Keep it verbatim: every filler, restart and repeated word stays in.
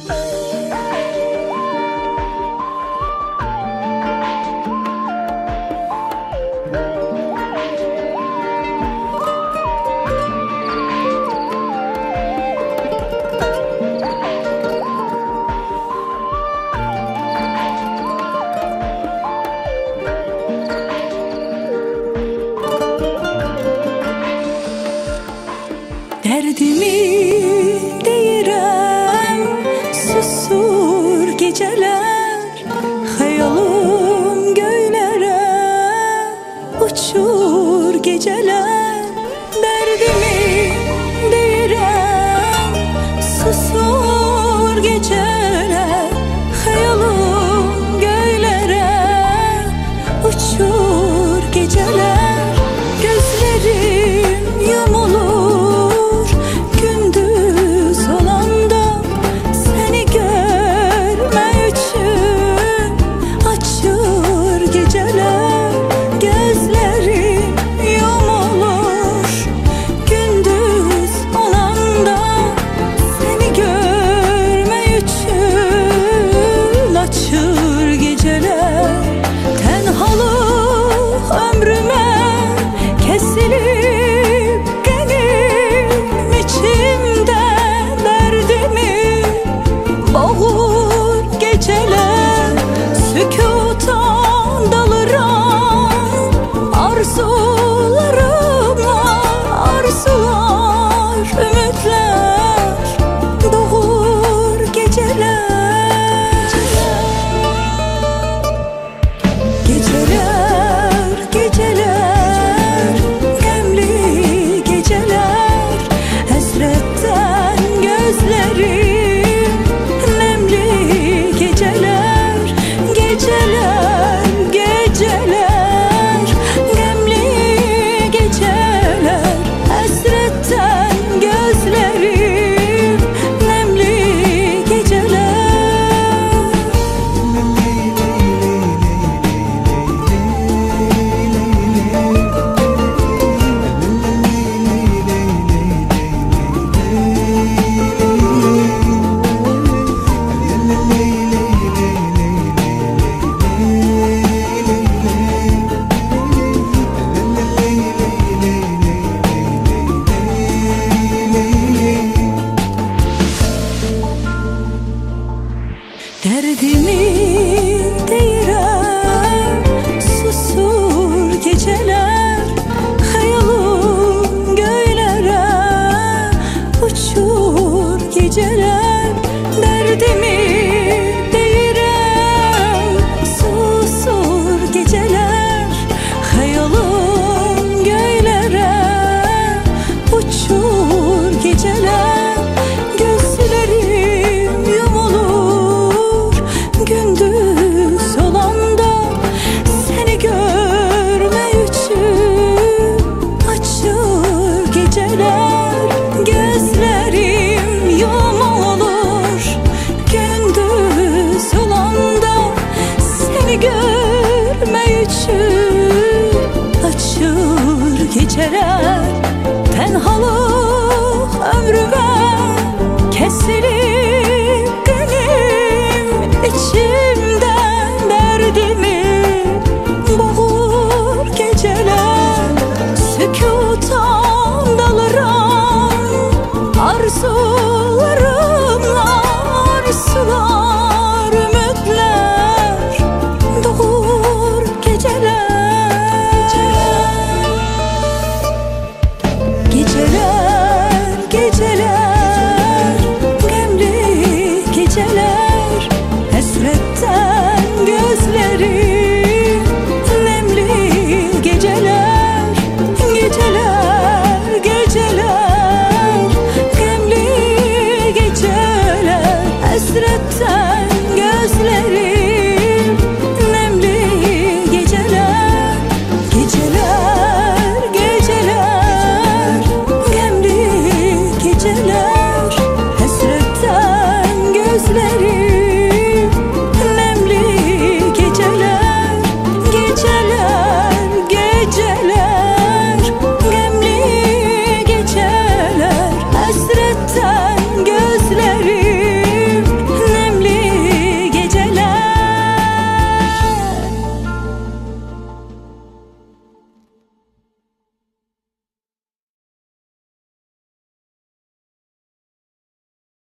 Derdimi deyirəm, susur gecələr, xəyalım göylərə uçur gecələr. Derdimi deyirəm, susur gecələr, xəyalım göylərə uçur gecələr. Gözlerim yumulur gündüz olanda, seni görmək üçün açır gecələr. Gözlerim yumulur gündüz olanda, seni görmək üçün açır gecələr. Tenhalıq ömrüme kesilip benim içimde, derdimi boğur geceler. Sükutan dalıram arzularıma, arzular, ümitler doğur geceler. Geceler, geceler, gemli geceler, hasretten gözlerim nemli geceler. Geceler, geceler, gemli geceler, hasretten gözlerim nemli geceler. Derdimi deyirəm, susur gecələr, xəyalım göylərə uçur gecələr.